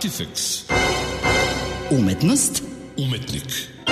Artifex. Umetnost. Umetnik.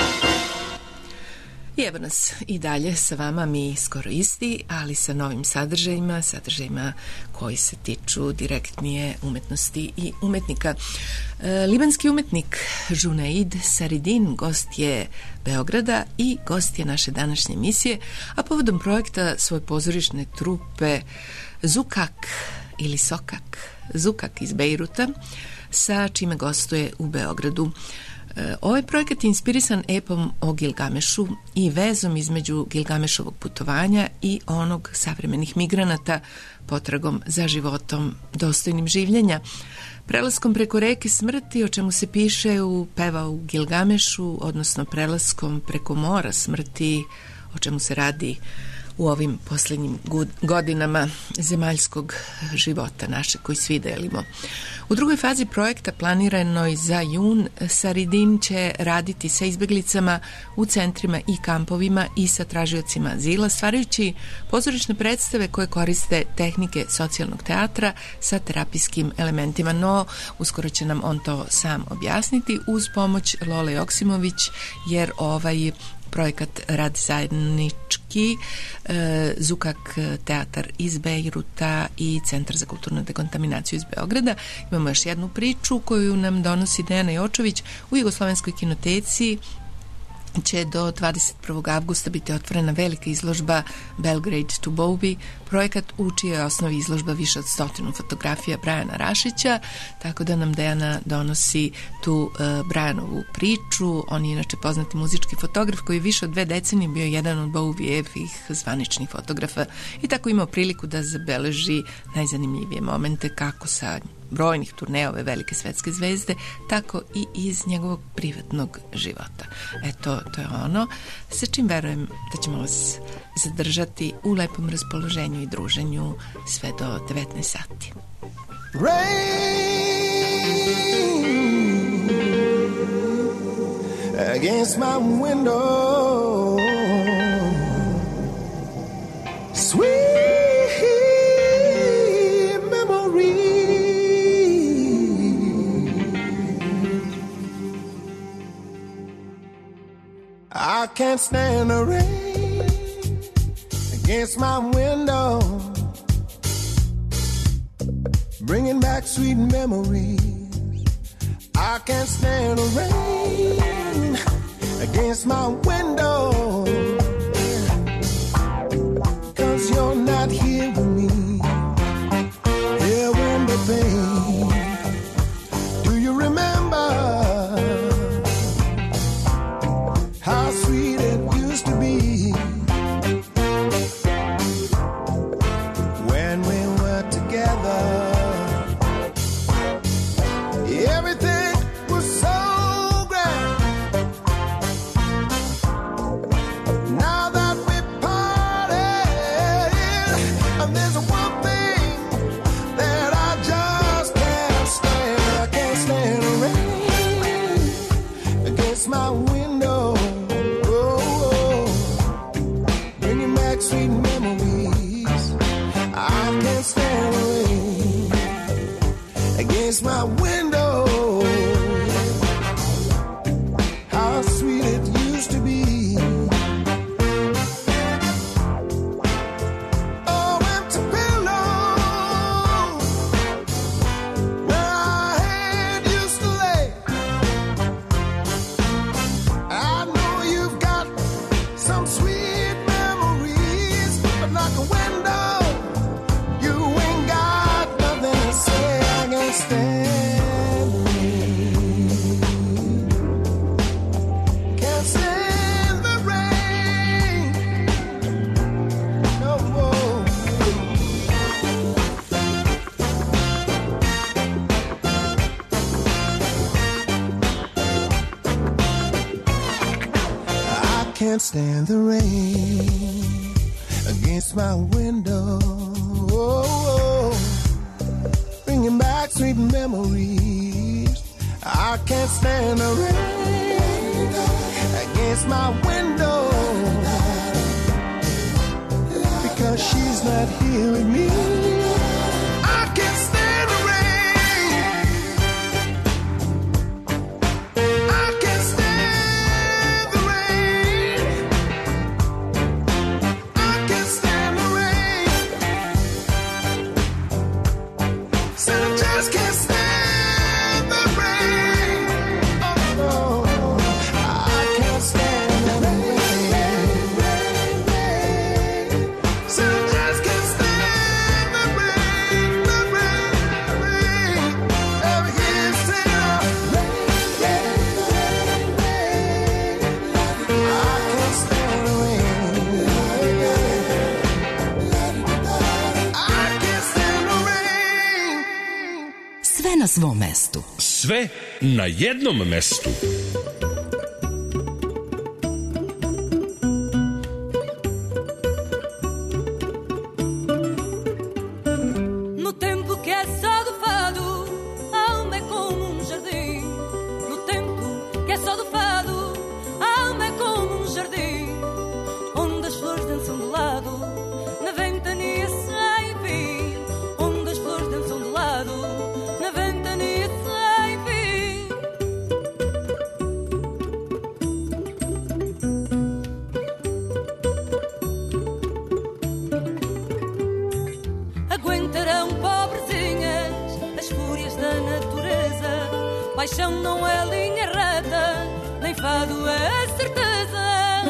I evo nas i dalje sa vama, mi skoro isti, ali sa novim sadržajima koji se tiču direktnije umetnosti i umetnika. Libanski umetnik Junaid Saridin gost je Beograda i gost je naše današnje emisije, a povodom projekta svoje pozorišne trupe Zukak ili Sokak, Zukak iz Bejruta, sa čime gostuje u Beogradu. Ovaj projekat je inspirisan epom o Gilgamešu i vezom između Gilgamešovog putovanja i onog savremenih migranata potragom za životom dostojnim življenja. Prelaskom preko reke smrti, o čemu se piše u peva u Gilgamešu, odnosno prelaskom preko mora smrti, o čemu se radi u ovim posljednjim godinama zemaljskog života naše koji svi delimo. U drugoj fazi projekta, planiranoj za jun, Saridin će raditi sa izbeglicama u centrima i kampovima i sa tražiocima azila, stvarajući pozorišne predstave koje koriste tehnike socijalnog teatra sa terapijskim elementima, no uskoro će nam on to sam objasniti uz pomoć Lole Joksimović, jer ovaj projekat radi zajednički Zukak teatar iz Bejruta i Centar za kulturnu dekontaminaciju iz Beograda. Imamo još jednu priču koju nam donosi Dejana Jočović. U Jugoslovenskoj kinoteci će do 21. avgusta biti otvorena velika izložba Belgrade to Bowie, projekat u čijoj osnovi izložba više od 100 fotografija Brajana Rašića, tako da nam Dejana donosi tu Brajanovu priču. On je inače poznati muzički fotograf koji je više od 2 decenije bio jedan od Bowievih zvaničnih fotografa i tako imao priliku da zabeleži najzanimljivije momente kako sa brojnih turneja ove velike svetske zvezde, tako i iz njegovog privatnog života. Eto, to je ono sa čim verujem da ćemo vas zadržati u lepom raspoloženju i druženju sve do 19 sati. Rain against my window, sweet I can't stand the rain against my window, bringing back sweet memories. I can't stand the rain against my window, 'cause you're not here with me, here in the pain. Do you remember how sweet it used to be when we were together? Everything was so grand. Now that we parted, and there's one thing that I just can't stand. I can't stand the rain against my window, sweet memories. I can't stand the rain against my window. How sweet it used to be. Oh, empty pillow where our head used to lay. I know you've got some sweet like a window, you ain't got nothing to say. I can't stand the rain, can't stand the rain no more. I can't stand the rain against my window, bringing back sweet memories. I can't stand the rain against my window, because she's not here with me. I can't stand the rain Sve na svom mestu. Sve na jednom mestu. No tempo que é só do fado, a alma é como um jardim. No tempo que é só do fado, a alma é como um jardim, onde as flores dançam de lado, na ventania sem fim. Onde as flores dançam de lado, na ventania sem fim. Aguentarão, pobrezinhas, as fúrias da natureza. Paixão não é linha reta, nem fado é certeza.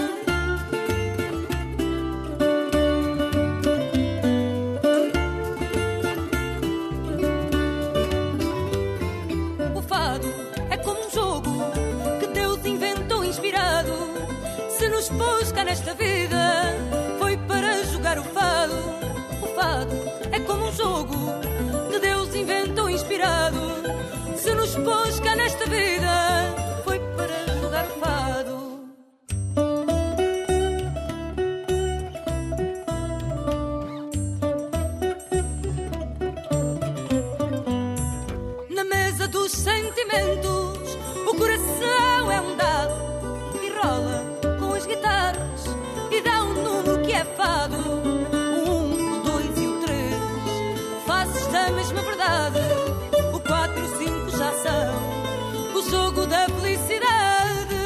O fado é como um jogo que Deus inventou inspirado. Se nos pôs cá nesta vida, foi para jogar o fado. O fado é como um jogo que Deus inventou inspirado. Se nos pôs cá nesta vida, foi para jogar o fado. Na mesa dos sentimentos, o coração é um dado e rola com as guitarras e dá um número que é fado. O 1, o 2 e o 3, faces da mesma verdade. O 4 e o 5 já são o jogo da felicidade.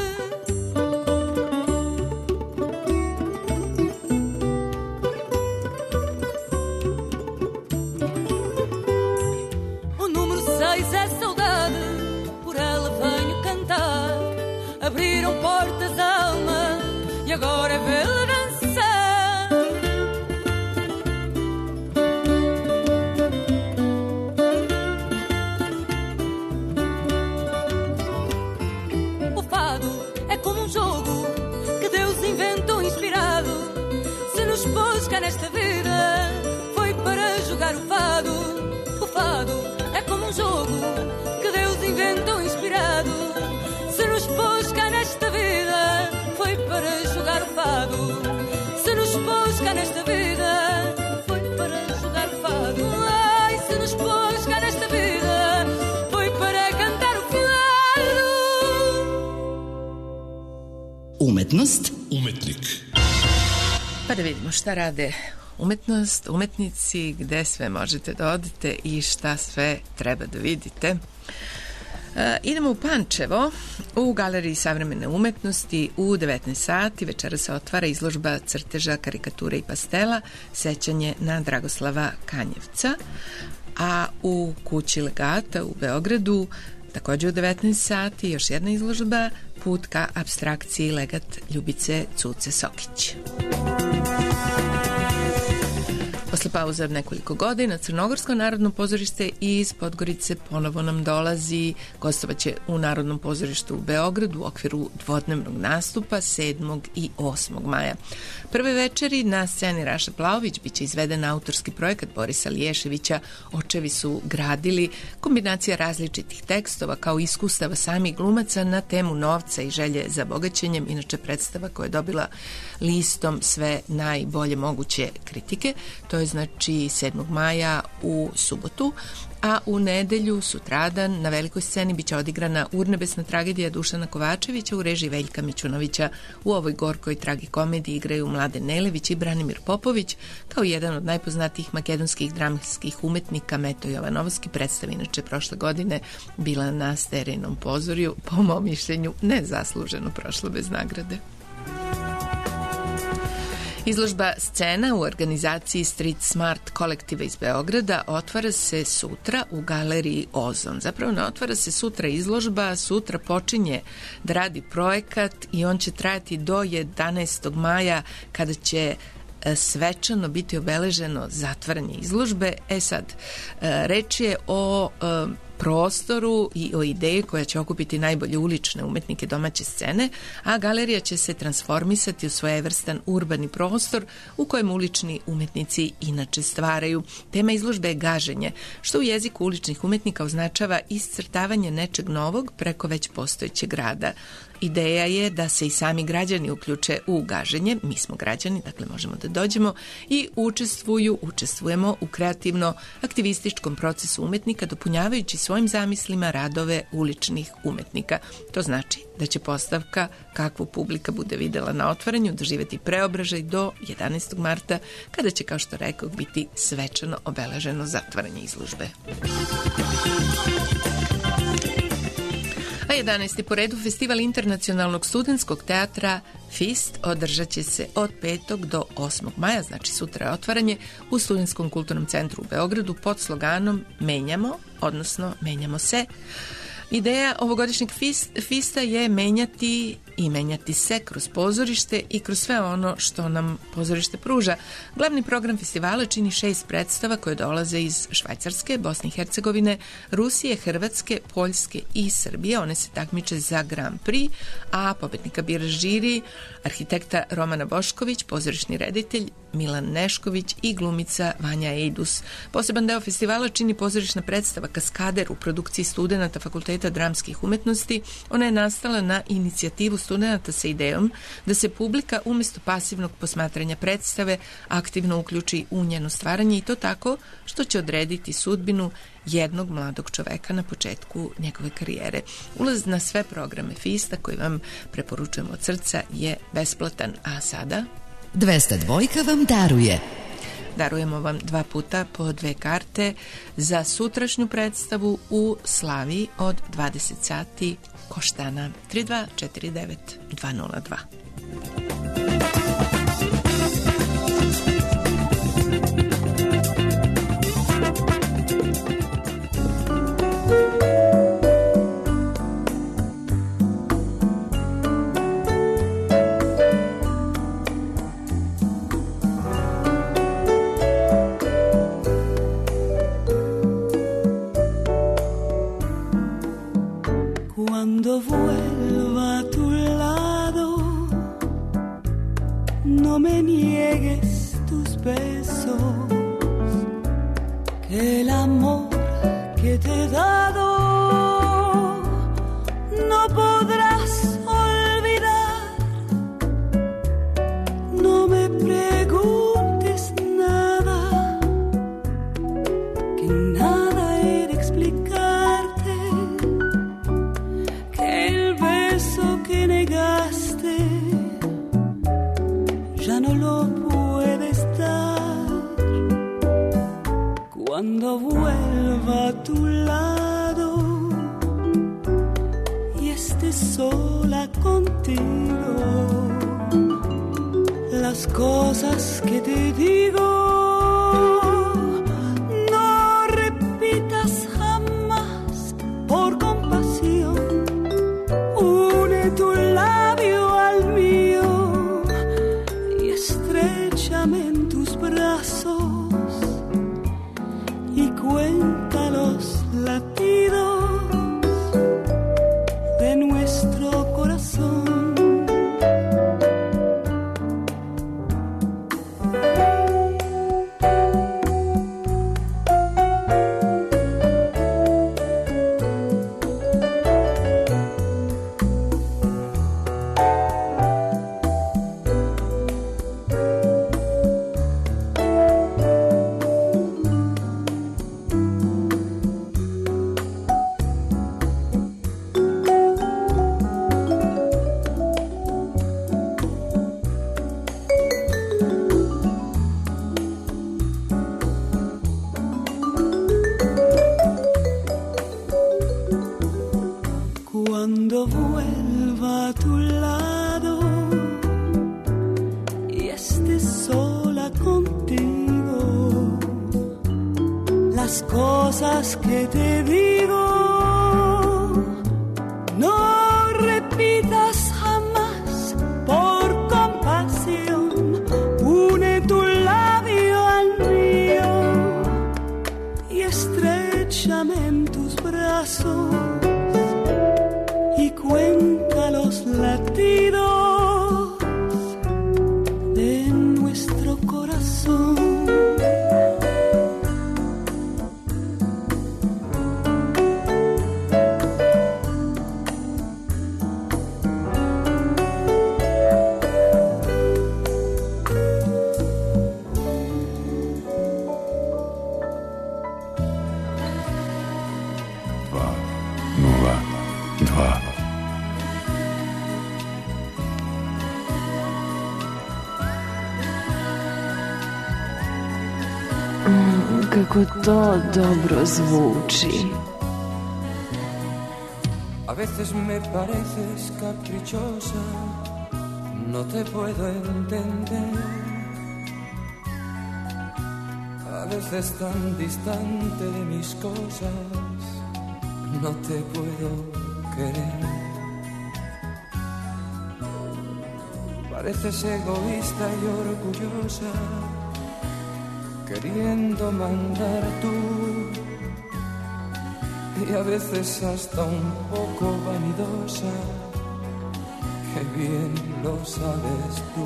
O número 6 é saudade, por ela venho cantar. Abriram portas à alma e agora é vê-la dançar. O fado é como um jogo que Deus inventou inspirado. Se nos pôs cá nesta vida, foi para jogar o fado. O fado é como um jogo que Deus inventou inspirado. Se nos pôs cá nesta vida, foi para jogar o fado. Se nos pôs cá nesta vida, foi para jogar o fado. Ai, se nos pôs cá nesta vida, foi para cantar o fado. Umetnost, Umetnik. Pa da vidimo šta rade umetnici, gde sve možete da odete i šta sve treba da vidite. Idemo u Pančevo, u Galeriji savremene umetnosti u 19 sati. Večera se otvara izložba crteža, karikature i pastela, sećanje na Dragoslava Kanjevca. A u kući Legata u Beogradu takođe u 19 sati još jedna izložba, Put ka apstrakciji, Legat Ljubice Cuce Sokić. Posle pauze od nekoliko godina Crnogorsko narodno pozorište iz Podgorice ponovo nam dolazi. Gostovaće u Narodnom pozorištu u Beogradu u okviru dvodnevnog nastupa 7. i 8. maja. Prve večeri na sceni Raša Plaović biće izveden autorski projekat Borisa Liješevića Očevi su gradili, kombinacija različitih tekstova kao iskustava samih glumaca na temu novca i želje za bogaćenjem, inače predstava koja je dobila listom sve najbolje moguće kritike. To je znači 7. maja u subotu, a u nedelju, sutradan, na velikoj sceni biće odigrana urnebesna tragedija Dušana Kovačevića u režiji Veljka Mićunovića. U ovoj gorkoj tragikomediji igraju Mladen Nelević i Branimir Popović, kao jedan od najpoznatijih makedonskih dramskih umetnika. Meto Jovanovski, predstava inače prošle godine bila na Sterijnom pozorju, po mom mišljenju nezasluženo prošlo bez nagrade. Izložba Scena u organizaciji Street Smart kolektiva iz Beograda otvara se sutra u galeriji Ozon. Zapravo ne otvara se sutra izložba, sutra počinje da radi projekat i on će trajati do 11. maja kada će svečano biti obeleženo zatvaranje izložbe. Sad, reč je o prostoru i o ideji koja će okupiti najbolje ulične umetnike domaće scene, a galerija će se transformisati u svojevrstan urbani prostor u kojem ulični umetnici inače stvaraju. Tema izložbe je gaženje, što u jeziku uličnih umetnika označava iscrtavanje nečeg novog preko već postojećeg rada. Ideja je da se i sami građani uključe u gaženje, mi smo građani, dakle možemo da dođemo i učestvujemo u kreativno-aktivističkom procesu umetnika, dopunjavajući svojim zamislima radove uličnih umetnika. To znači da će postavka, kakvu publika bude videla na otvaranju, doživjeti preobražaj do 11. marta, kada će, kao što rekao, biti svečano obeleženo zatvaranje izložbe. A 11. po redu festival internacionalnog studentskog teatra FIST održat će se od 5. do 8. maja, znači sutra je otvaranje, u Studentskom kulturnom centru u Beogradu pod sloganom Menjamo, odnosno Menjamo se. Ideja ovogodišnjeg FISTA je menjati i menjati se kroz pozorište i kroz sve ono što nam pozorište pruža. Glavni program festivala čini 6 predstava koje dolaze iz Švajcarske, Bosne i Hercegovine, Rusije, Hrvatske, Poljske i Srbije. One se takmiče za Grand Prix, a pobednika bira žiri, arhitekta Romana Bošković, pozorišni reditelj Milan Nešković i glumica Vanja Ejdus. Poseban deo festivala čini pozorišna predstava Kaskader u produkciji studenata Fakulteta dramskih umetnosti. Ona je nastala na inicijativu studenata sa idejom da se publika umjesto pasivnog posmatranja predstave aktivno uključi u njeno stvaranje i to tako što će odrediti sudbinu jednog mladog čoveka na početku njegove karijere. Ulaz na sve programe FISTA koji vam preporučujemo od srca je besplatan, a sada 202 vam daruje. Darujemo vam 2 puta po 2 karte za sutrašnju predstavu u Slaviji od 20 sati Koštana 3249 202. Cuando vuelva a tu lado, no me niegues tus besos, que el amor que te he dado no podrás olvidar. No me preguntes nada, que nada he de explicarte, que el beso que negaste ya no lo puedes dar. Cuando vuelva a tu lado y esté sola contigo, las cosas que te digo no repitas jamás por compasión. Une tu labio al mío y estréchame en tus brazos y cuenta los latidos de nuestro corazón. Cuando vuelva a tu lado y esté sola contigo, las cosas que te digo no repitas jamás por compasión. Une tu labio al mío y estréchame en tus brazos brazos y cuenta los latidos de nuestro corazón. Kako to dobro zvuči. A veces me pareces caprichosa, no te puedo entender. A veces tan distante de mis cosas, no te puedo querer. Pareces egoísta y orgullosa, queriendo mandar tú, y a veces hasta un poco vanidosa, que bien lo sabes tú.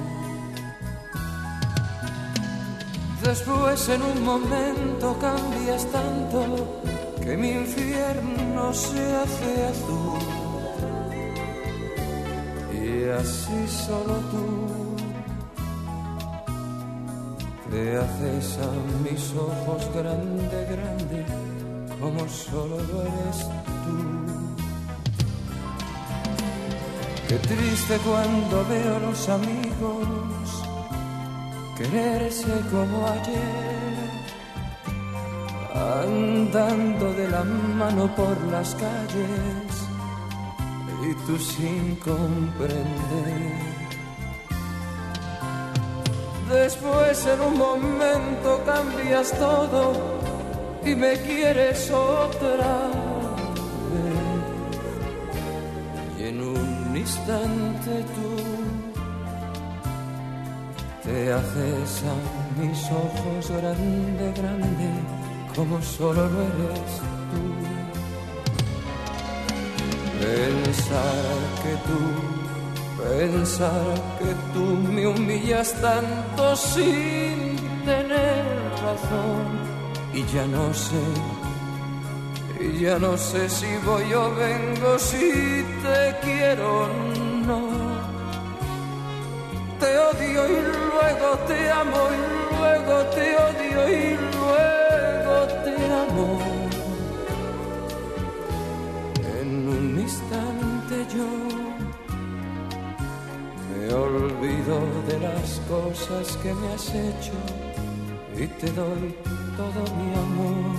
Después en un momento cambias tanto que mi infierno se hace azul, y así solo tú te haces a mis ojos grande, grande, como solo lo eres tú. Qué triste cuando veo a los amigos quererse como ayer, andando de la mano por las calles y tú sin comprender. Después en un momento cambias todo y me quieres otra vez, y en un instante tú te haces a mis ojos grande, grande, como solo lo eres tú. Pensar que tú me humillas tanto sin tener razón, y ya no sé si voy o vengo, si te quiero o no. Te odio y luego te amo, y luego te odio y luego te amo. En un instante yo me olvido de las cosas que me has hecho y te doy todo mi amor.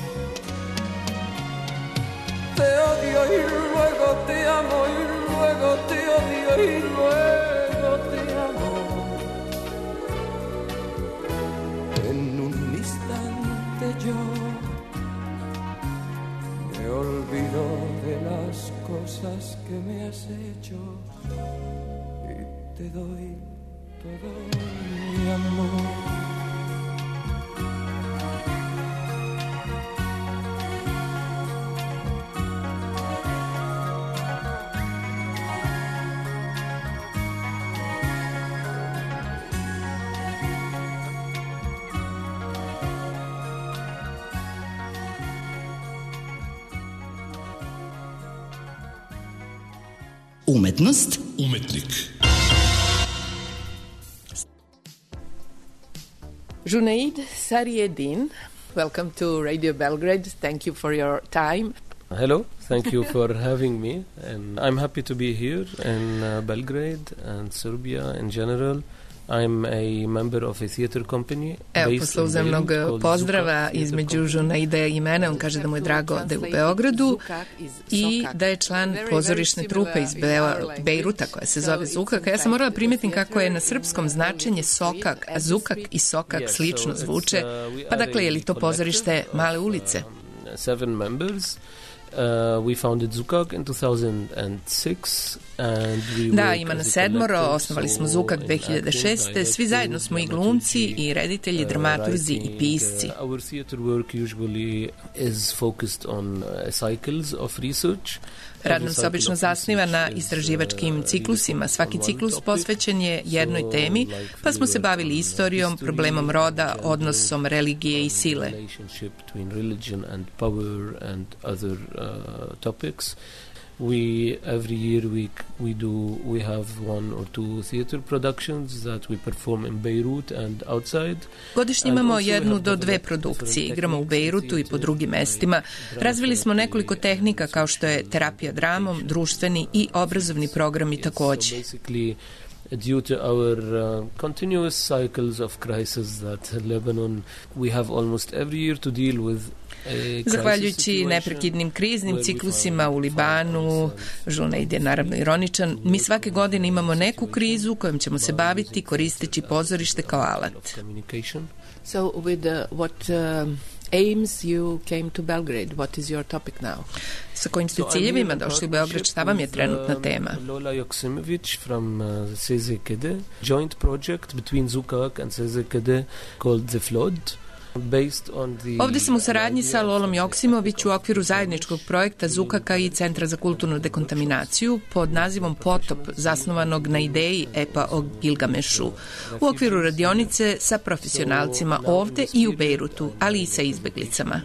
Te odio y luego te amo, y luego te odio y luego te amo. En un instante yo me olvido de las cosas que me has hecho y te doy todo mi amor. Umetnost, Umetnik. Junaid Sarieddin, welcome to Radio Belgrade. Thank you for your time. Hello, thank you for having me, and I'm happy to be here in Belgrade and Serbia in general. I'm a member of a theater company. Evo, posle uzemnog pozdrava između Junaida i mene, on kaže da mu je drago da je u Beogradu i da je član pozorišne trupe iz Bejruta koja se zove Zukak. Ja sam morala primetim kako je na srpskom značenje sokak, a Zukak i sokak slično zvuče. Pa dakle, je li to pozorište Male ulice? 7 members. we founded Zukak in 2006 and we Da, work ima nas as a 7, collective, osnovali smo so Zukak in 2006. acting, Svi zajedno smo i glumci, i reditelji, dramaturzi i writing. pisci. Our theater work usually is focused on cycles of research. Rad nam se obično zasniva na istraživačkim ciklusima. Svaki ciklus posvećen je jednoj temi, pa smo se bavili istorijom, problemom roda, odnosom religije i sile. Relationship between religion and power and other topics. Every year we have one or two theater productions that we perform in Beirut and outside. Godišnje imamo 1 do 2 produkcije. Igramo u Bejrutu i po drugim mestima. Razvili smo nekoliko tehnika kao što je terapija dramom, društveni i obrazovni programi takođe. Due to our continuous cycles of crisis that Lebanon, we have almost every year to deal with. Zahvaljujući neprekidnim kriznim ciklusima u Libanu, Junaid je naravno ironičan, mi svake godine imamo neku krizu kojom ćemo se baviti koristeći pozorište kao alat. So with what aims you came to Belgrade? What is your topic now? Sa kojim ste ciljevima došli u Beograd? Šta vam je trenutna tema? Lola Joksimović from CZKD, joint project between Zukak and CZKD called The Flood. Ovde sam u saradnji sa Lolom Joksimović u okviru zajedničkog projekta Zukaka i Centra za kulturnu dekontaminaciju pod nazivom Potop, zasnovanog na ideji epa o Gilgamešu, u okviru radionice sa profesionalcima ovde i u Bejrutu, ali i sa izbeglicama.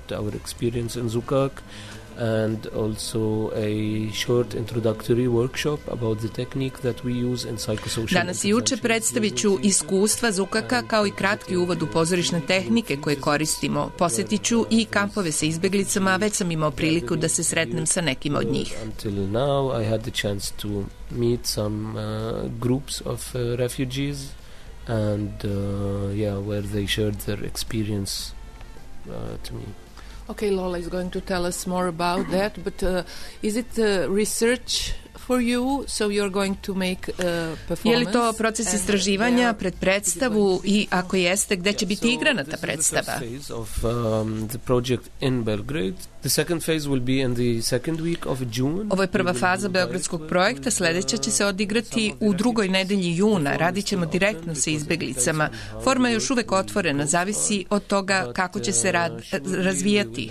And also a short introductory workshop about the technique that we use in psychosocial. Danas i juče predstavit ću iskustva Zukaka kao i kratki uvod u pozorišne tehnike koje koristimo. Posjetit ću i kampove sa izbeglicama, već sam imao priliku da se sretnem sa nekim od njih. Until now I had the chance to meet some groups of refugees and where they shared their experience to me. Okay, Lola is going to tell us more about that, but is it research for you, so you're going to make a performance? Je li to proces istraživanja pred predstavu i ako jeste, gde će biti igrana ta predstava? The project in Belgrade. The second phase will be in the second week of June. Ovo je prva faza beogradskog projekta, sledeća će se odigrati u drugoj nedelji juna. Radit ćemo direktno sa izbeglicama. Forma je još uvek otvorena, zavisi od toga kako će se rad razvijati.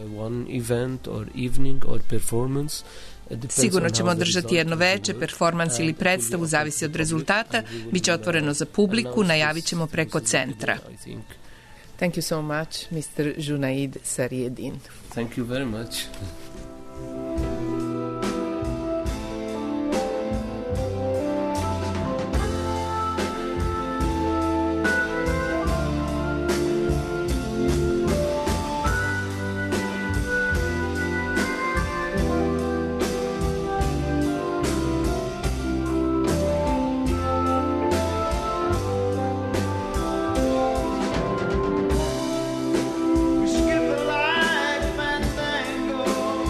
Sigurno ćemo održati jedno veče, performans ili predstavu, zavisi od rezultata. Biće otvoreno za publiku, najavit ćemo preko centra. Thank you so much, Mr. Junaid Sarieddin. Thank you very much. Skip the life and tango.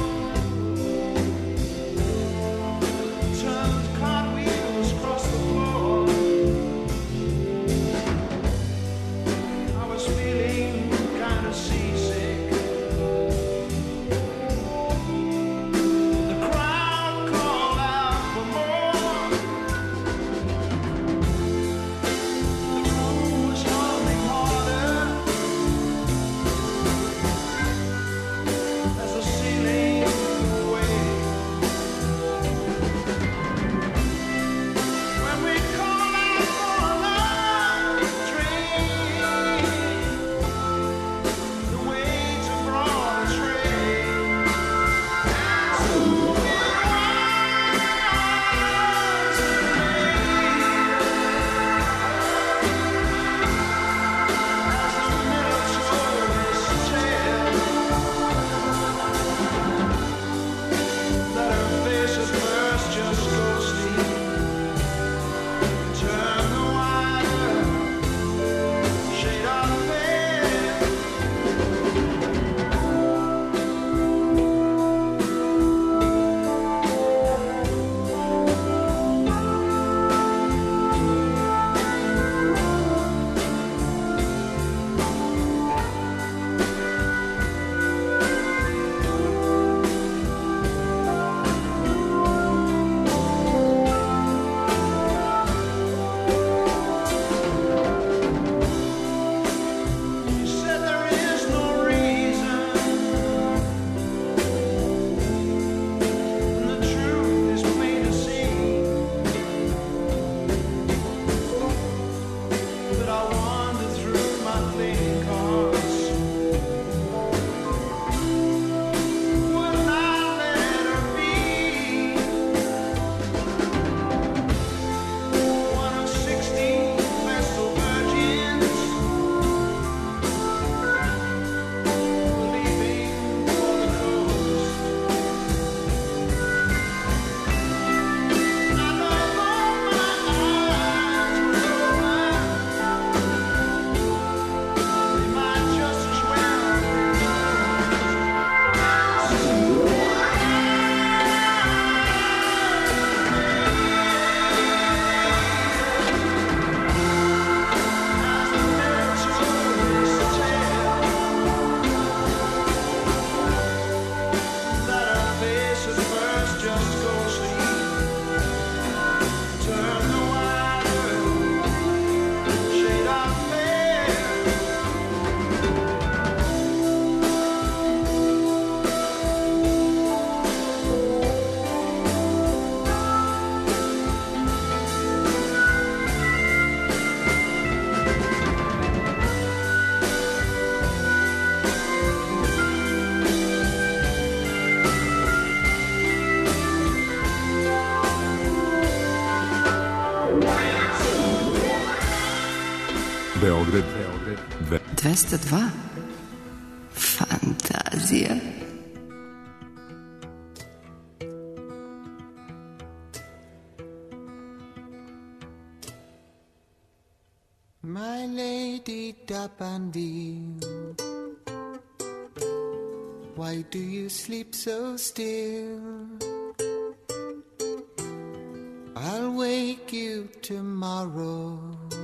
202. Fantazija. My lady Dapanville, why do you sleep so still? I'll wake you tomorrow,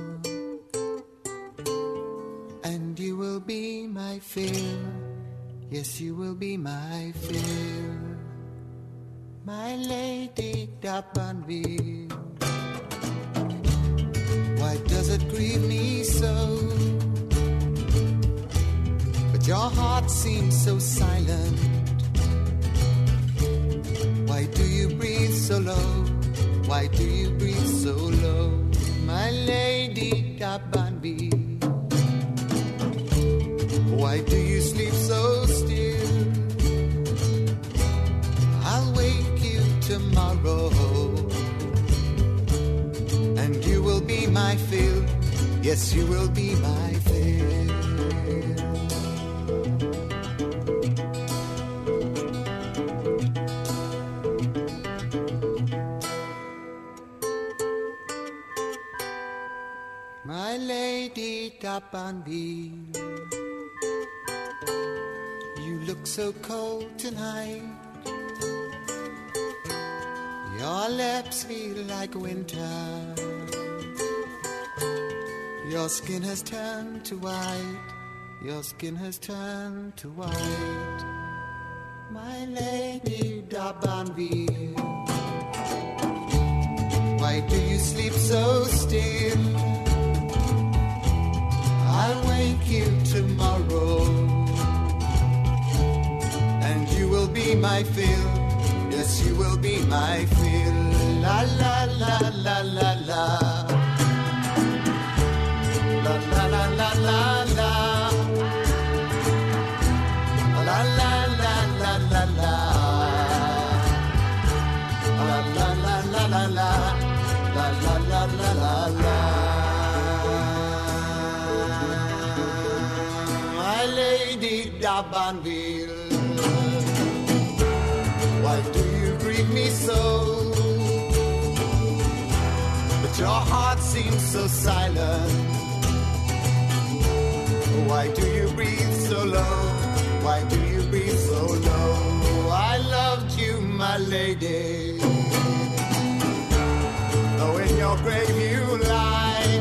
and you will be my fill. Yes, you will be my fill. My lady Dapanville, why does it grieve me so? But your heart seems so silent. Why do you breathe so low? Why do you breathe so low? My lady Dapanville, why do you sleep so still? I'll wake you tomorrow, and you will be my fill. Yes, you will be my fill. My lady Dapanville, you look so cold tonight. Your lips feel like winter. Your skin has turned to white. Your skin has turned to white. My lady Dapanville, why do you sleep so still? I'll wake you tomorrow, and you will be my fill. Yes, you will be my fill. La la la la la la. La la la la la la. La la la la la la. La la la la la la. La la la la la la. My lady Dapanville, why do you grieve me so? But your heart seems so silent. Why do you breathe so low? Why do you breathe so low? I loved you, my lady, though in your grave you lie,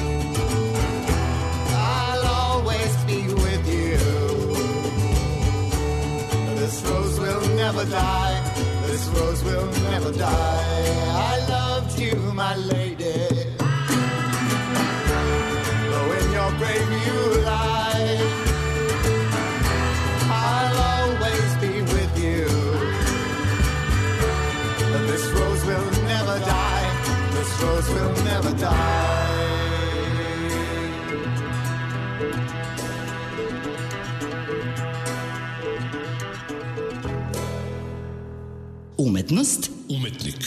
I'll always be with you. This rose will never die. This rose will never die. I loved you, my lady, though in your grave you lie, I'll always be with you. This rose will never die. This rose will never die. Umetnost, umetnik.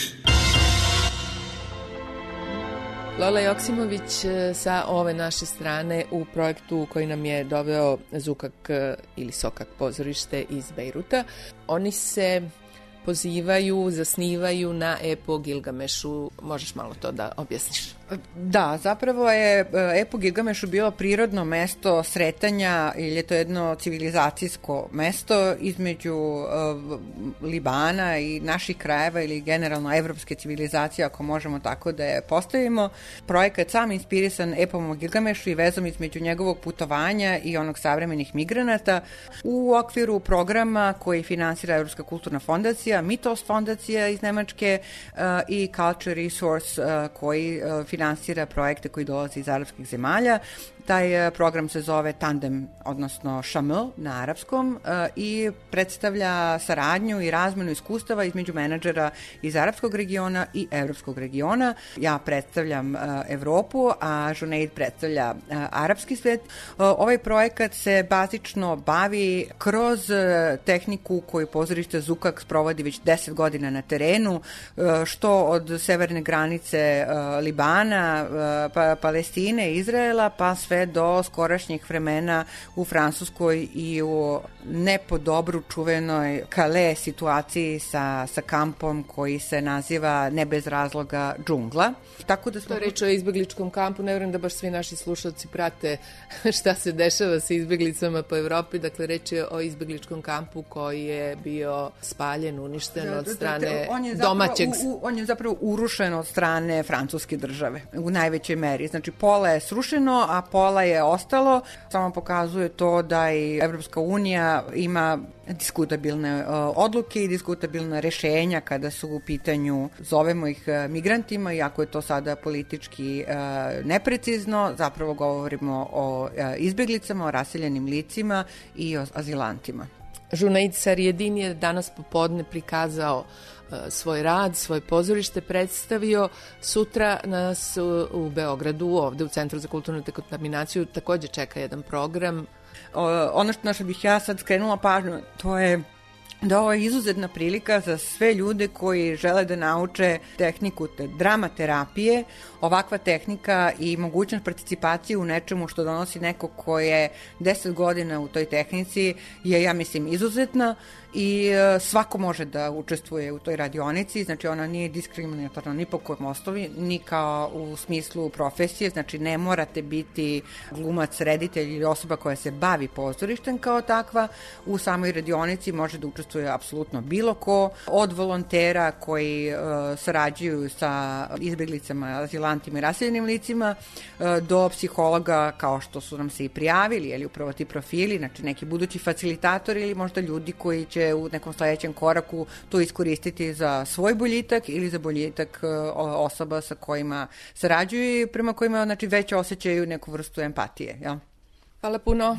Lola Joksimović sa ove naše strane u projektu koji nam je doveo Zukak ili Sokak pozorište iz Bejruta. Oni se pozivaju, zasnivaju na epo Gilgamešu. Možeš malo to da objasniš? Da, zapravo je epo Gilgameš bilo prirodno mesto sretanja ili je to jedno civilizacijsko mesto između Libana i naših krajeva ili generalno evropske civilizacije, ako možemo tako da je postavimo. Projekat sam inspirisan epom o Gilgamešu i vezom između njegovog putovanja i onog savremenih migranata u okviru programa koji finansira Evropska kulturna fondacija, Mythos fondacija iz Nemačke i Culture Resource koji finansira projekte koji dolaze iz arapskih zemalja. Taj program se zove Tandem, odnosno ŠM na arapskom i predstavlja saradnju i razmenu iskustava između menadžera iz arapskog regiona i evropskog regiona. Ja predstavljam Evropu, a Junaid predstavlja arapski svet. Ovaj projekat se bazično bavi kroz tehniku koju pozorište Zukak sprovodi već 10 godina na terenu, što od severne granice Libana Libana, Palestine, Izraela, pa sve do skorašnjih vremena u Francuskoj i u ne po dobru čuvenoj Calais situaciji sa kampom koji se naziva ne bez razloga džungla. Tako da smo... To je reč o izbegličkom kampu, ne vjerujem da baš svi naši slušalci prate šta se dešava sa izbeglicama po Evropi, dakle reč je o izbegličkom kampu koji je bio spaljen, uništen od strane domaćeg... On je zapravo urušen od strane francuske države u najvećoj meri. Znači pola je srušeno, a pola je ostalo. Samo pokazuje to da i Evropska unija ima diskutabilne odluke i diskutabilna rešenja kada su u pitanju, zovemo ih migrantima, iako je to sada politički neprecizno, zapravo govorimo o izbeglicama, o raseljenim licima i o azilantima. Junaid Sarjedin je danas popodne prikazao svoj rad, svoje pozorište predstavio. Sutra nas u Beogradu, ovde u Centru za kulturnu dekontaminaciju, takođe čeka jedan program. Ono na što bih ja sad skrenula pažnju, to je da ovo je izuzetna prilika za sve ljude koji žele da nauče tehniku dramaterapije. Ovakva tehnika i mogućnost participacije u nečemu što donosi neko ko je 10 godina u toj tehnici je, ja mislim, izuzetna i svako može da učestvuje u toj radionici, znači ona nije diskriminatorna ni po kojem osnovi, ni kao u smislu profesije, znači ne morate biti glumac, reditelj ili osoba koja se bavi pozorištem kao takva. U samoj radionici može da učestvuje apsolutno bilo ko, od volontera koji sarađuju sa izbeglicama, azilantima i raseljenim licima, do psihologa kao što su nam se i prijavili, ili upravo ti profili, znači neki budući facilitatori ili možda ljudi koji će u nekom sledećem koraku to iskoristiti za svoj boljitak ili za boljitak osoba sa kojima sarađuju i prema kojima, znači, već osjećaju neku vrstu empatije. Ja? Hvala puno.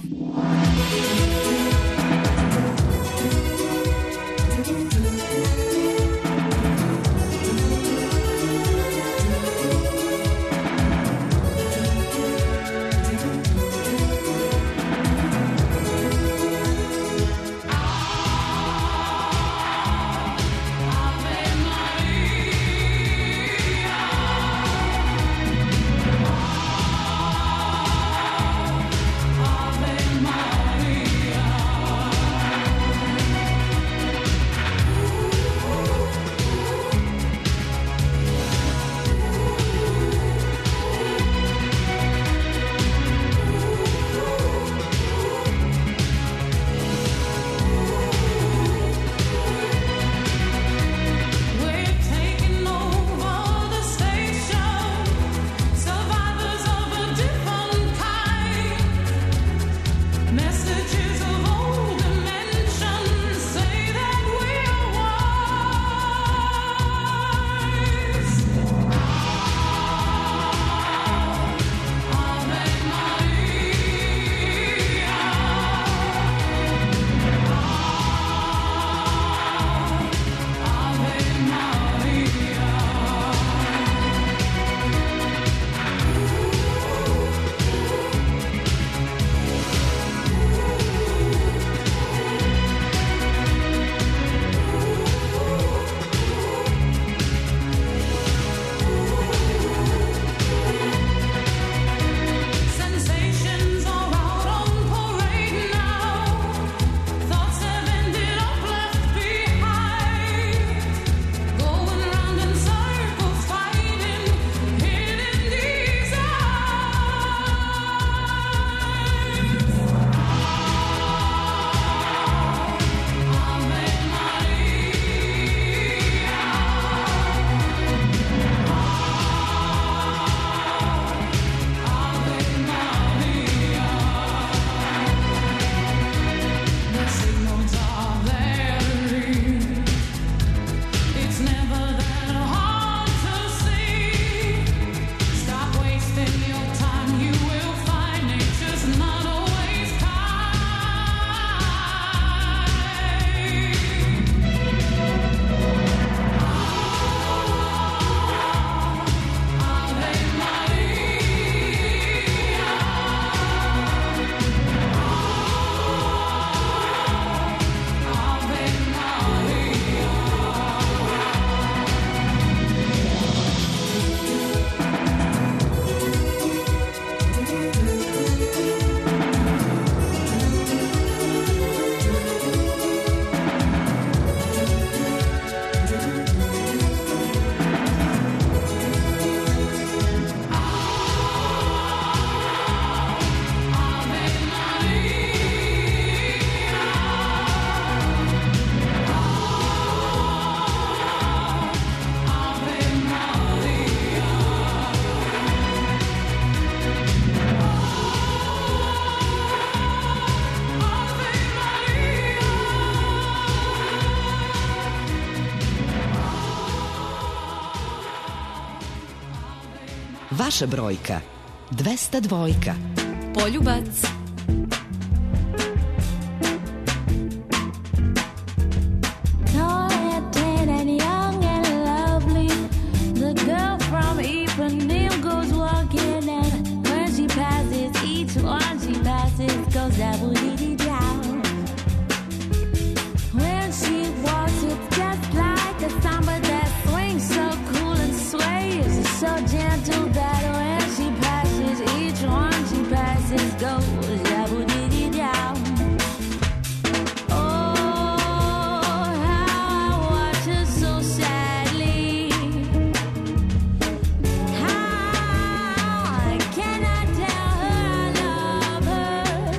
Ave Maria. Vaša brojka 202. Poljubac. Goes that woody down. When she walks, it's just like a samba that swings so cool and sways so gentle that when she passes, each one she passes goes that woody down. Oh, how I watch her so sadly. How can I tell her I love her?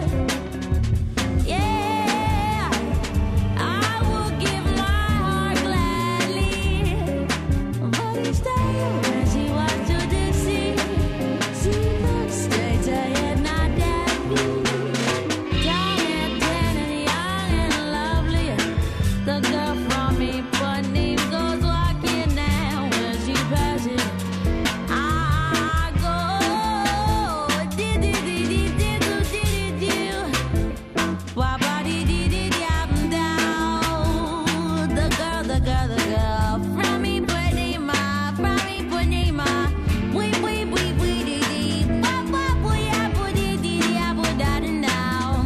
Yeah, I will give my heart gladly, but each day when she walks to the sea, she looks straight ahead, not at me. Young and tender, young and lovely, the girl from Ipanema goes walking now. When she passes, I go di-di-di-di-di-do-di-di-do. The girl from Ipanema, we-we-we-we-dee-dee, wa-wa-wa-ya-bu-dee-dee-ya-bu-da-da-now.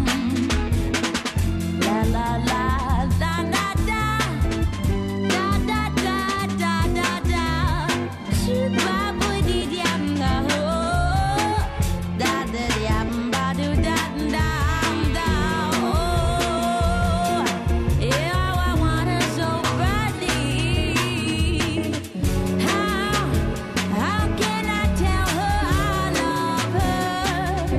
La-la-la, da-da-da, da-da-da-da-da-da, shoo-ba-bu-dee-dee-ya-bu-da-ho, da-da-da-ya-bu-ba-do-da-da-da-da. Yeah, I want her so badly. How can I tell her I love her?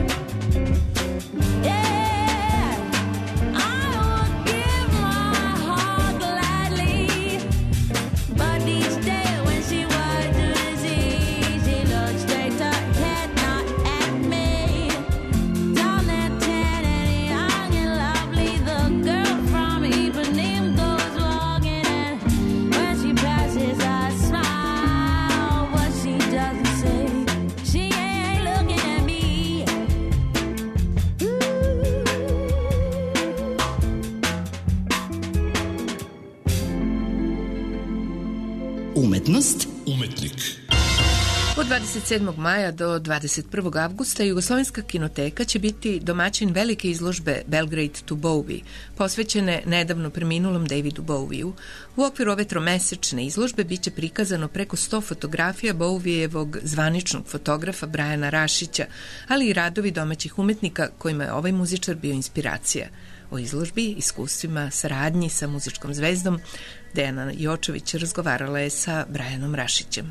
Yeah, I would give my heart gladly, but each day when she was to the sea, she looked straight ahead, not at me. Tall and tan and young and lovely, the girl from Ipanema goes walking, and when she passes, I smile. What she doesn't say, she ain't looking at me. Umetnost, Umetnik. Od 27. maja do 21. avgusta Jugoslovenska kinoteka će biti domaćin velike izložbe Belgrade to Bowie, posvećene nedavno preminulom Davidu Bowieu. U okviru ove tromesečne izložbe biće prikazano preko 100 fotografija Bowievog zvaničnog fotografa Brajana Rašića, ali i radovi domaćih umetnika kojima je ovaj muzičar bio inspiracija. O izložbi, iskustvima, saradnji sa muzičkom zvezdom Dejana Jočović razgovarala je sa Brajanom Rašićem.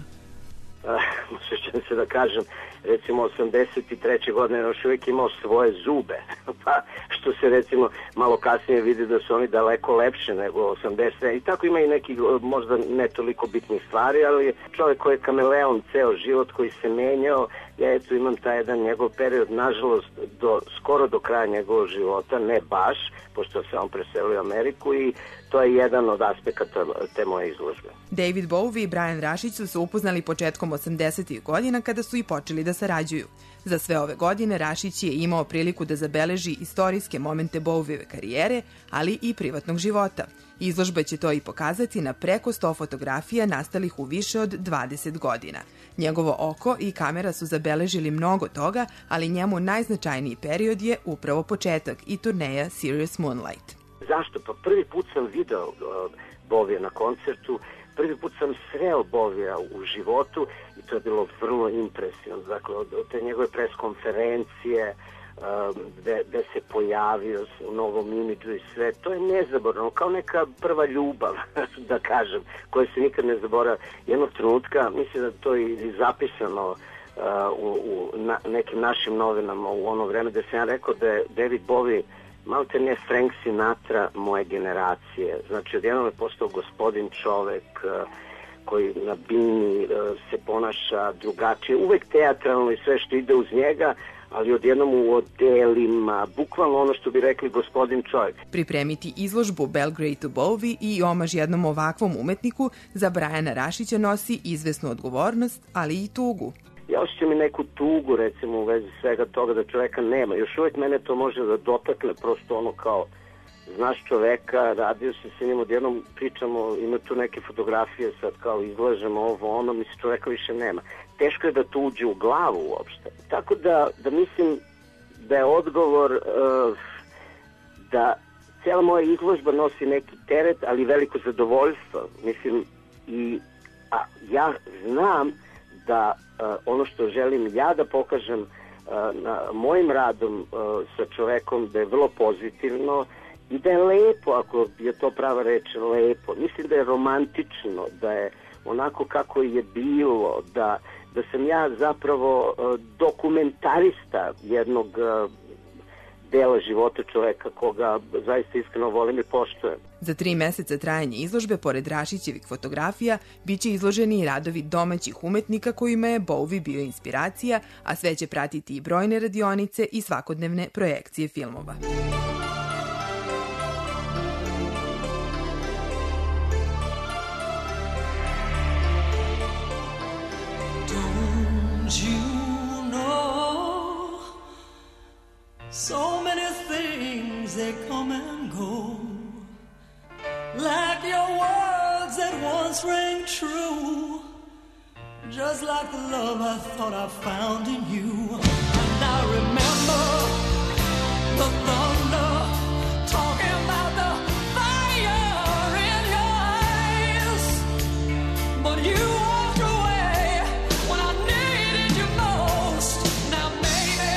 Sjećam se da kažem, recimo 83. godine još uvijek imao svoje zube, pa što se recimo malo kasnije vidi da su oni daleko lepše nego 80. I tako ima i nekih možda ne toliko bitnih stvari, ali čovjek koji je kameleon ceo život, koji se menjao. Ja eto imam taj jedan njegov period, nažalost skoro do kraja njegovog života, ne baš, pošto se on preselio u Ameriku, i to je jedan od aspekata te moje izložbe. David Bowie i Brajan Rašić su se upoznali početkom 80. godina kada su i počeli da sarađuju. Za sve ove godine Rašić je imao priliku da zabeleži istorijske momente Bowieve karijere, ali i privatnog života. Izložba će to i pokazati na preko 100 fotografija nastalih u više od 20 godina. Njegovo oko i kamera su zabeležili mnogo toga, ali njemu najznačajniji period je upravo početak i turneja Serious Moonlight. Zašto? Pa prvi put sam video Bowija na koncertu, prvi put sam sreo Bowija u životu i to je bilo vrlo impresivno. Dakle, od te njegove preskonferencije, gde se pojavio u novom imidžu i sve, to je nezaboravno, kao neka prva ljubav, da kažem, koja se nikad ne zaboravlja. Jednog trenutka, mislim da to je zapisano u nekim našim novinama u ono vreme, da sam ja rekao da je David Bowie malte ne Frank Sinatra moje generacije. Znači, odjednom je postao gospodin čovek koji na bini se ponaša drugačije, uvek teatralno i sve što ide uz njega, ali odjednom u odelima, bukvalno ono što bi rekli gospodin čovjek. Pripremiti izložbu Belgrade to Bowie i omaž jednom ovakvom umetniku za Brajana Rašića nosi izvesnu odgovornost, ali i tugu. ja osjećam i neku tugu, recimo, u vezi svega toga da čoveka nema. Još uvijek mene to može da dotakne, prosto ono kao, znaš čoveka, radio se s njim, odjednom pričamo, ima tu neke fotografije, sad kao izlažemo ovo, ono, mislim, čoveka više nema. Teško je da to uđe u glavu uopšte. Tako da mislim da je odgovor da cijela moja izložba nosi neki teret, ali veliko zadovoljstvo. Mislim, ja znam da ono što želim ja da pokažem na mojim radom sa čovekom, da je vrlo pozitivno i da je lepo, ako je to prava reč, lepo. Mislim da je romantično, da je onako kako je bilo, da sam ja zapravo dokumentarista jednog dela života čoveka koga zaista iskreno volim i poštujem. Za 3 meseca trajanja izložbe, pored Rašićevih fotografija, biće izloženi i radovi domaćih umetnika kojima je Bowie bio inspiracija, a sve će pratiti i brojne radionice i svakodnevne projekcije filmova. So many things, they come and go, like your words that once rang true, just like the love I thought I found in you. And I remember the thunder talking about the fire in your eyes, but you walked away when I needed you most. Now maybe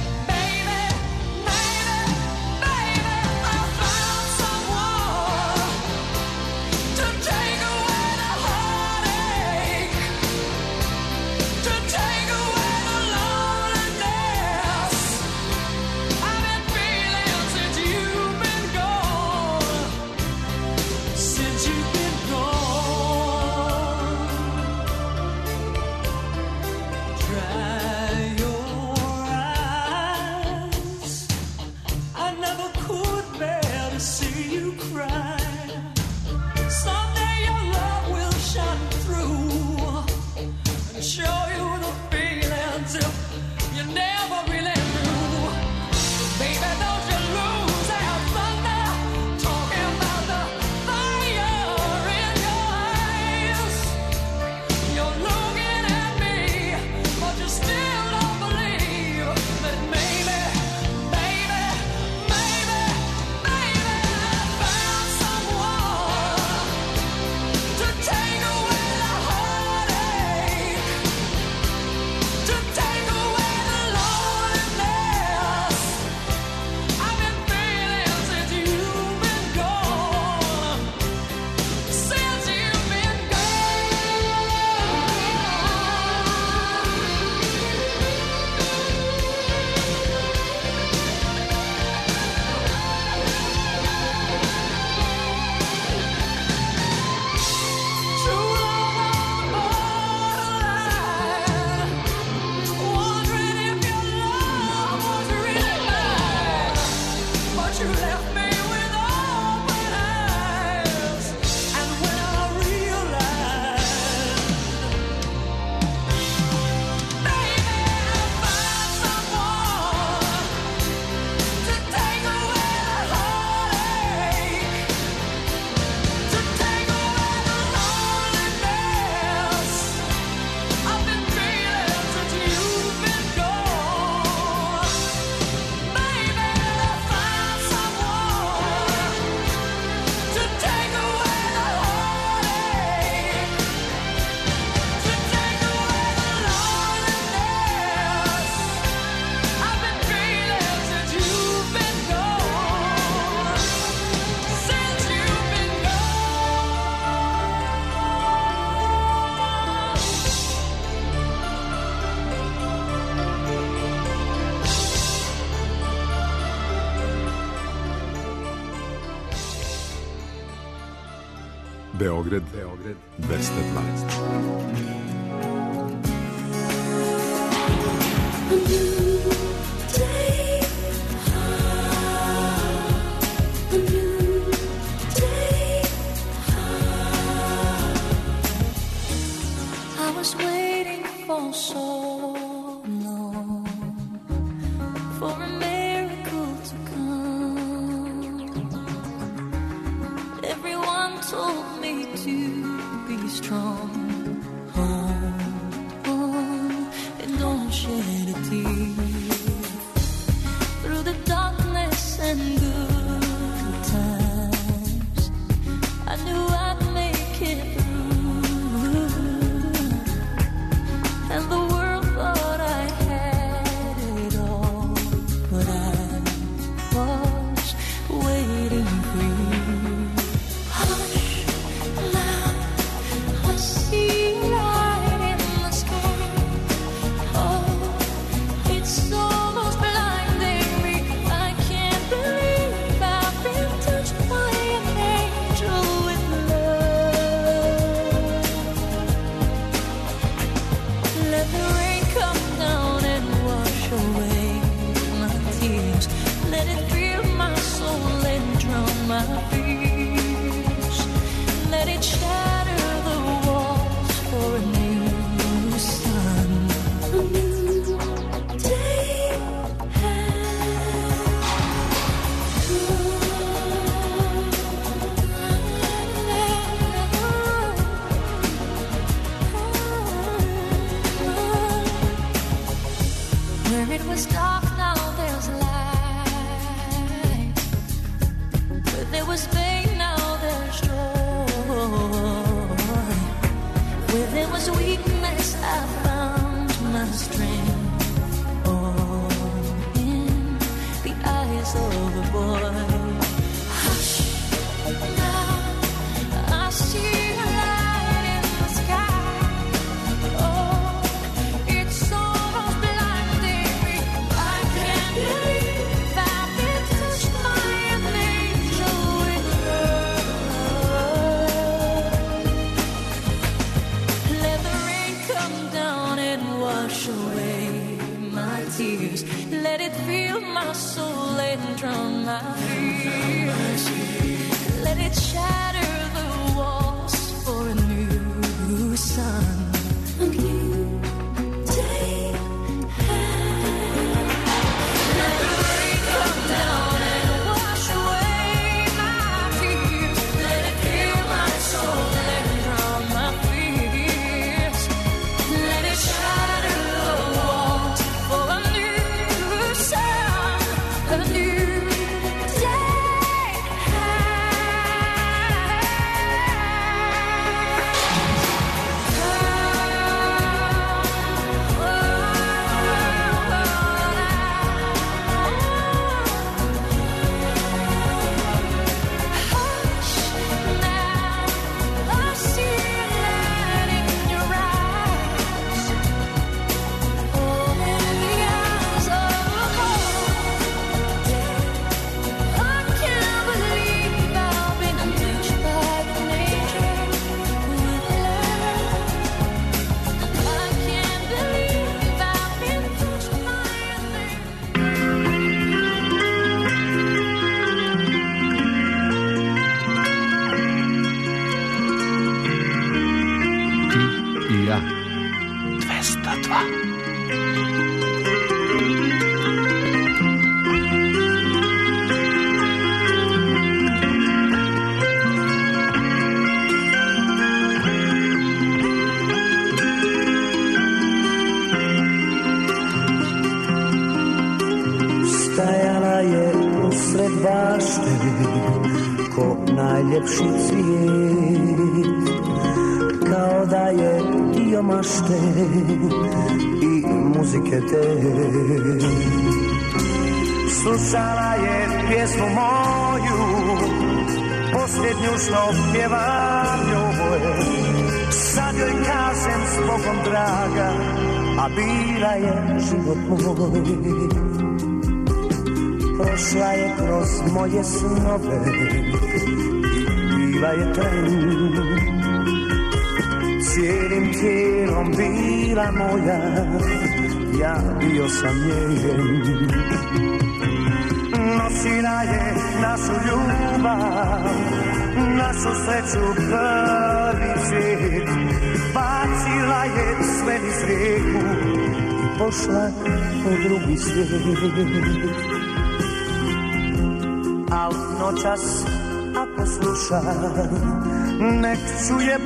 Beograd 212. I was waiting for so told me to be strong. Hold on and don't shed a tear. Through the darkness and good times, I knew I'd make it through. And the world thought I had it all, but I was waiting for you. Hush, now I see light in the sky. Oh, it's almost blinding me. I can't believe I've been touched by an angel with love. Let the rain come down and wash away my tears. Let it fill my soul and drown my fears. Let it shatter the walls for a new sun. A new day Where it was dark, now there's light. Where there was pain, now there's joy. Where there was weakness, I found my strength. All in the eyes of a boy. Hush, now I see a light in the sky. Oh, it's almost blinding me. I can't believe I've been touched by an angel with love. Let the rain come down and wash away my tears. Let it fill my soul and drown my fears. Let it shatter the walls for a new sun. A new day. Let the rain come down and wash away my tears. Let it fill my soul and drown my fears. Let it shatter the walls for a new sun, a new day. Ja. 202. Stajala je usred bašte ko najljepši cvijet, kao da je dio mašte i muzike te. Slušala je pjesmu moju, posljednju što pjevam njoj. Sad joj kažem s Bogom draga, a bila je život moj. Prošla je kroz moje snove i bila je tren. Cijelim tijelom bila moja, ja bio sam njen. Nosila je našu ljubav, našu sreću prvi svijet. Bacila je sve niz rijeku i pošla u drugi svijet. Al noćas ako sluša, nek čuje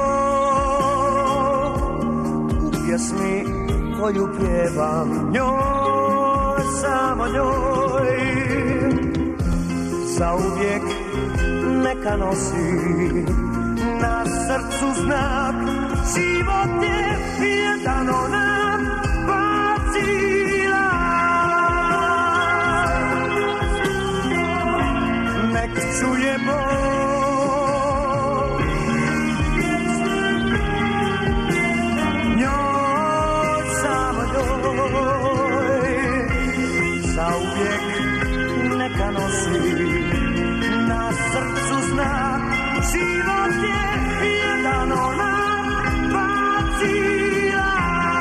Bog u pjesmi koju pjevam njoj, samo njoj. Zauvijek neka nosi na srcu znak, život je jedan ona bacila. Nek čuje Bog njoj, samo njoj. Zauvijek neka nosi na srcu znak, život je jedan ona bacila.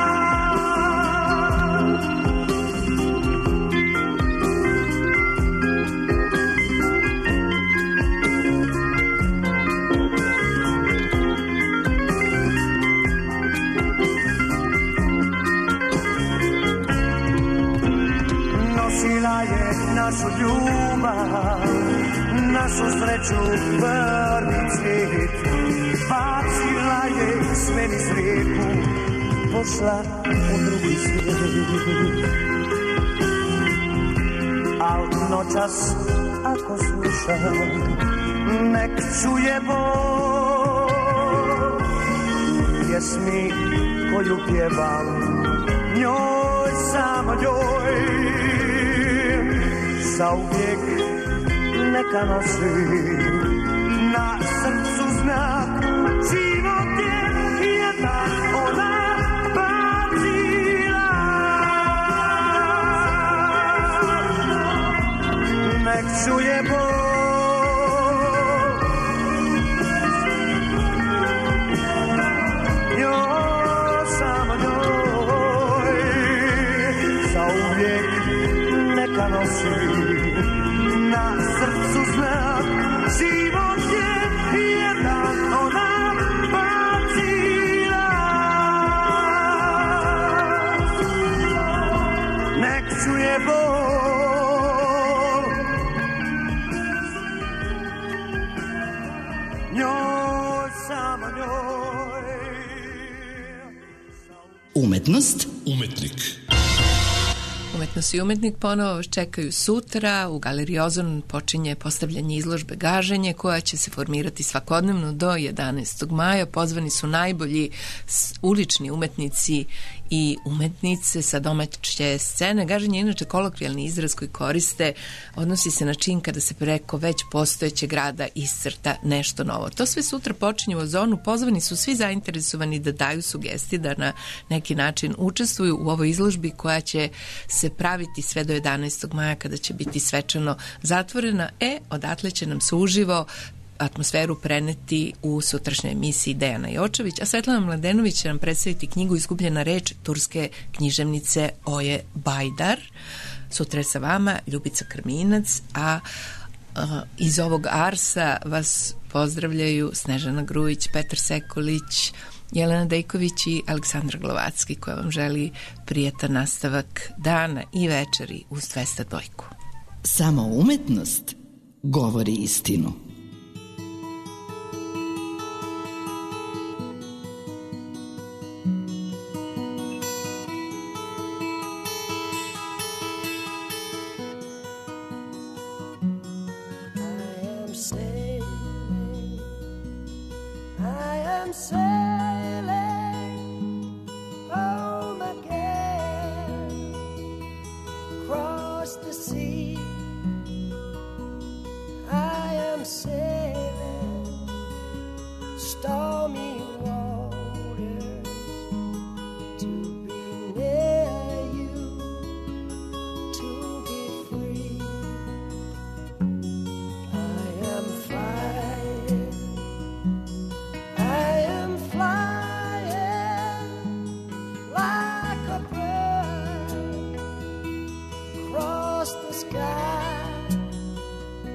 Nosila je našu ljubav, našu sreću, prvi cvijet. Bacila je sve niz rijeku, pošla u drugi svijet. Al noćas ako sluša, nek čuje Bog u pjesmi koju pjevam njoj, samo njoj. Zauvijek neka nosi na srcu znak, život je jedan ona bacila. Nek čuje Bog njoj, samo njoj. Zauvijek neka nosi na srcu znak, život je jedan ona bacila. Nek čuje Bog njoj, samo njoj. Umetnost, Umetnik. Umetnost i umetnik ponovo vas čekaju sutra. U Galeriji Ozon počinje postavljanje izložbe Gaženje koja će se formirati svakodnevno do 11. maja. Pozvani su najbolji ulični umetnici i umetnice sa domaće scene. Gaženje je inače kolokvijalni izraz koji koriste, odnosi se na čin kada se preko već postojećeg grada iscrta nešto novo. To sve sutra počinje u Ozonu. Pozvani su svi zainteresovani da daju sugestije, da na neki način učestvuju u ovoj izložbi koja će se praviti sve do 11. maja kada će biti svečano zatvorena. Odatle će nam se uživo atmosferu preneti u sutrašnjoj emisiji Dejana Jočević, a Svetlana Mladenović će nam predstaviti knjigu Izgubljena reč turske književnice Oje Bajdar. Sutra je sa vama Ljubica Krminac, a iz ovog Arsa vas pozdravljaju Snežana Grujić, Petar Sekulić, Jelena Dejković i Aleksandar Glovacki, koja vam želi prijetan nastavak dana i večeri uz 202. Samo umetnost govori istinu.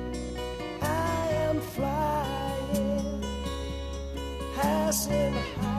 Passing high.